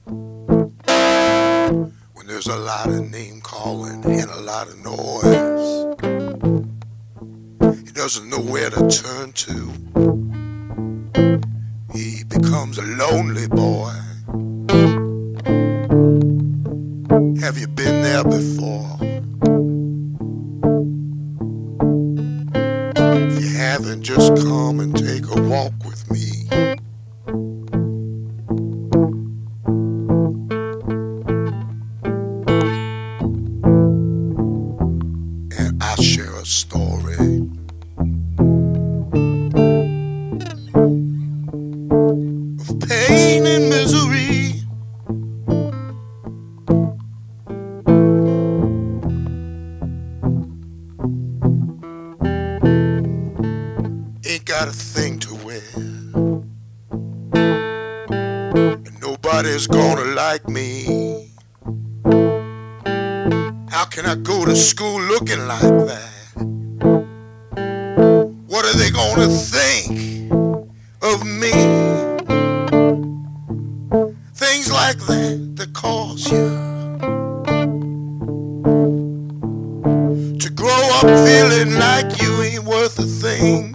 When there's a lot of name calling and a lot of noise, he doesn't know where to turn to. He becomes a lonely boy. Have you been there before? If you haven't, just come and take a walk with me. And I'll share a story of pain and misery. Ain't got a thing to wear, and nobody's gonna like me. How can I go to school looking like that? What are they gonna think of me? Things like that cause you to grow up feeling like you ain't worth a thing.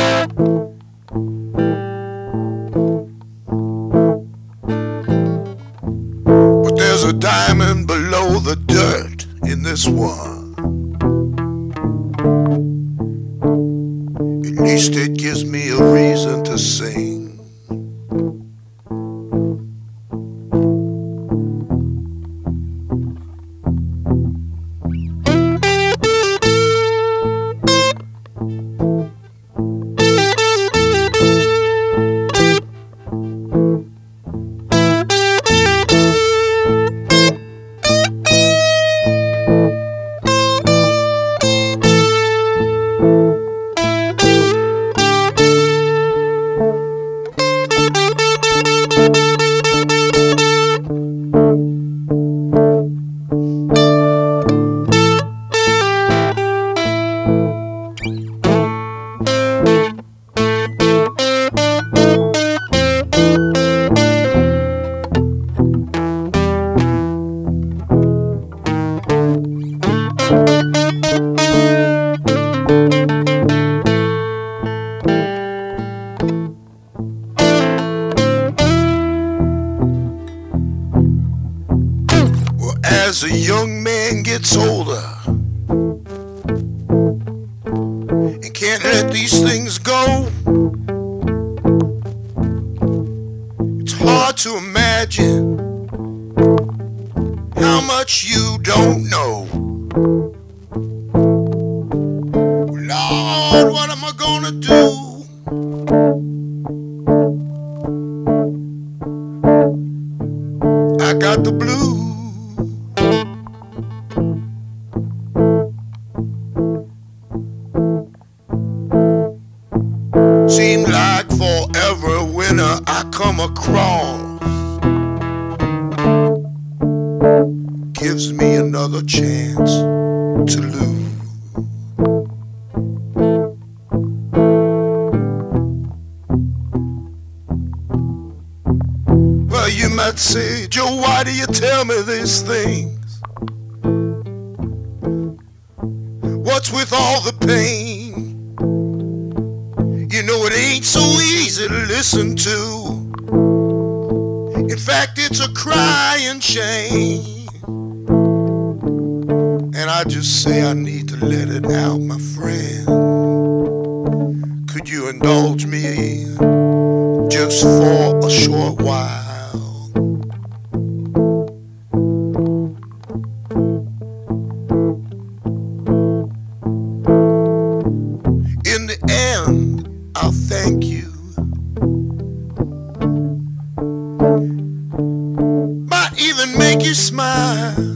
But there's a diamond below the dirt in this one. At least it gives me a reason to sing. As a young man gets older and can't let these things go, it's hard to imagine how much you don't know. Lord, what am I gonna do? I got the blues. Seemed like forever winter I come across gives me another chance to lose. Well, you might say, Joe, why do you tell me these things? What's with all the pain? You know it ain't so easy to listen to. In fact, it's a crying shame. And I just say I need to let it out, my friend. Could you indulge me just for a short while? In the end, I'll thank you. Might even make you smile.